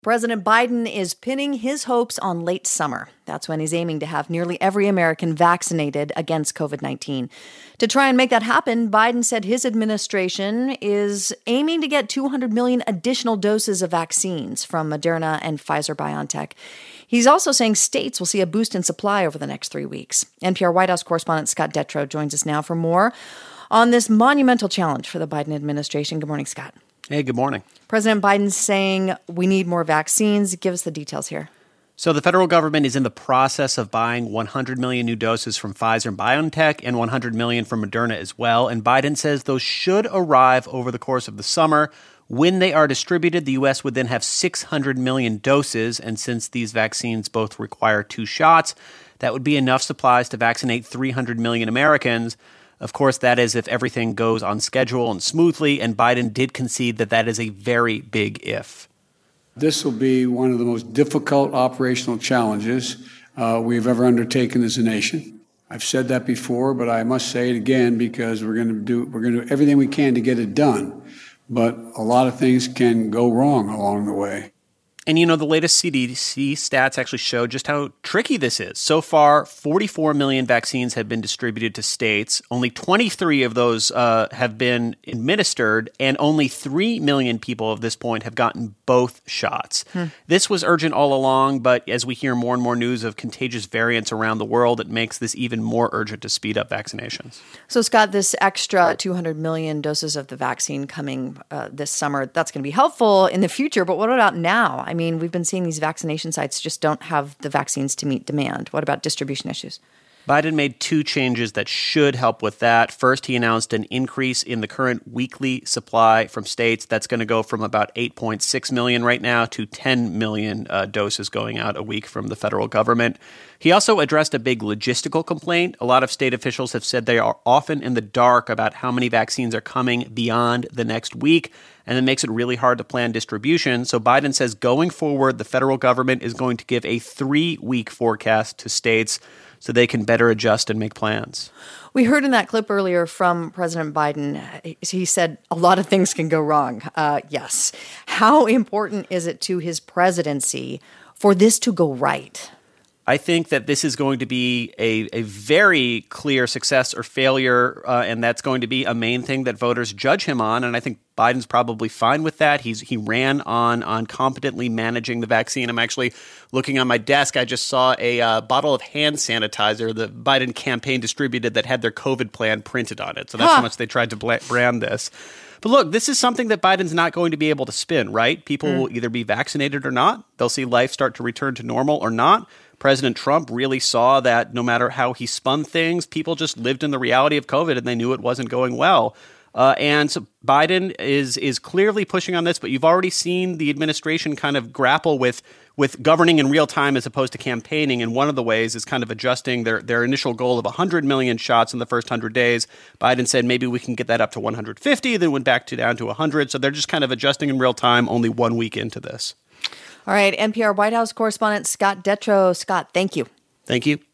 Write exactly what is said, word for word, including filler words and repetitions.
President Biden is pinning his hopes on late summer. That's when he's aiming to have nearly every American vaccinated against covid nineteen. To try and make that happen, Biden said his administration is aiming to get two hundred million additional doses of vaccines from Moderna and Pfizer-BioNTech. He's also saying states will see a boost in supply over the next three weeks. N P R White House correspondent Scott Detrow joins us now for more on this monumental challenge for the Biden administration. Good morning, Scott. Hey, good morning. President Biden's saying we need more vaccines. Give us the details here. So the federal government is in the process of buying one hundred million new doses from Pfizer and BioNTech and one hundred million from Moderna as well. And Biden says those should arrive over the course of the summer. When they are distributed, the U S would then have six hundred million doses. And since these vaccines both require two shots, that would be enough supplies to vaccinate three hundred million Americans. Of course, that is if everything goes on schedule and smoothly, and Biden did concede that that is a very big if. This will be one of the most difficult operational challenges uh, we've ever undertaken as a nation. I've said that before, but I must say it again because we're going to do we're going to do everything we can to get it done. But a lot of things can go wrong along the way. And, you know, the latest C D C stats actually show just how tricky this is. So far, forty-four million vaccines have been distributed to states. Only twenty-three of those uh, have been administered, and only three million people at this point have gotten both shots. Hmm. This was urgent all along, but as we hear more and more news of contagious variants around the world, it makes this even more urgent to speed up vaccinations. So, Scott, this extra two hundred million doses of the vaccine coming uh, this summer, that's going to be helpful in the future. But what about now? I mean, we've been seeing these vaccination sites just don't have the vaccines to meet demand. What about distribution issues? Biden made two changes that should help with that. First, he announced an increase in the current weekly supply from states. That's going to go from about eight point six million right now to ten million uh, doses going out a week from the federal government. He also addressed a big logistical complaint. A lot of state officials have said they are often in the dark about how many vaccines are coming beyond the next week, and it makes it really hard to plan distribution. So Biden says going forward, the federal government is going to give a three-week forecast to states so they can better adjust and make plans. We heard in that clip earlier from President Biden, he said a lot of things can go wrong. Uh, yes. How important is it to his presidency for this to go right? I think that this is going to be a, a very clear success or failure, uh, and that's going to be a main thing that voters judge him on. And I think Biden's probably fine with that. He's he ran on on competently managing the vaccine. I'm actually looking on my desk. I just saw a uh, bottle of hand sanitizer the Biden campaign distributed that had their COVID plan printed on it. So that's huh. how much they tried to brand this. But look, this is something that Biden's not going to be able to spin, right? People mm. will either be vaccinated or not. They'll see life start to return to normal or not. President Trump really saw that no matter how he spun things, people just lived in the reality of COVID and they knew it wasn't going well. Uh, and so Biden is is clearly pushing on this, but you've already seen the administration kind of grapple with with governing in real time as opposed to campaigning. And one of the ways is kind of adjusting their, their initial goal of one hundred million shots in the first one hundred days. Biden said maybe we can get that up to one hundred fifty, then went back to down to one hundred. So they're just kind of adjusting in real time only one week into this. All right, N P R White House correspondent Scott Detrow. Scott, thank you. Thank you.